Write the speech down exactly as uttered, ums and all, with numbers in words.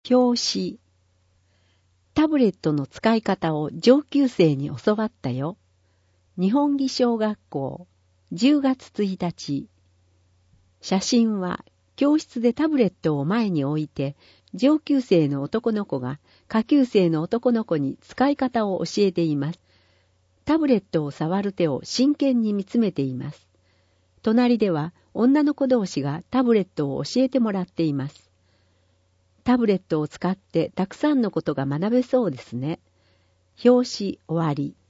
表紙。タブレットの使い方を上級生に教わったよ。日本義小学校じゅうがつついたち。写真は教室でタブレットを前に置いて、上級生の男の子が下級生の男の子に使い方を教えています。タブレットを触る手を真剣に見つめています。隣では女の子同士がタブレットを教えてもらっています。タブレットを使ってたくさんのことが学べそうですね。表紙終わり。